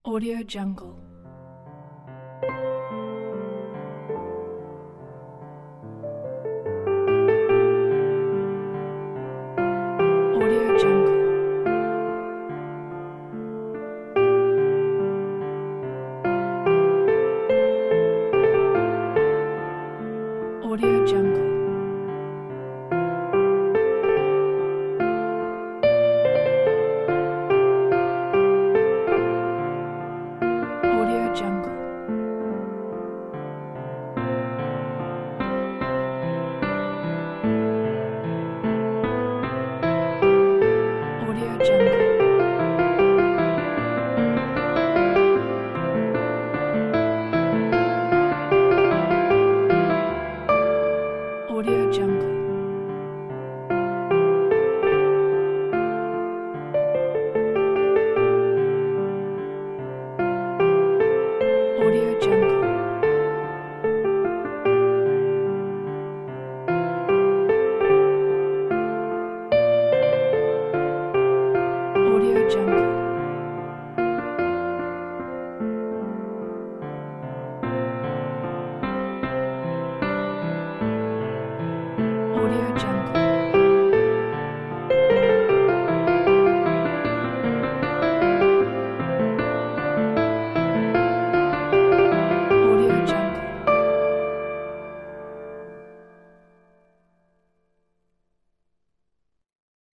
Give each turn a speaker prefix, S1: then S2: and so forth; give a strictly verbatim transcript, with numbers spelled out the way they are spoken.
S1: Audio Jungle. Audio Jungle. Audio Jungle. Audio Jungle. Audio Jungle. Audio Jungle. Audio Jungle. Audio Jungle. Audio Jungle.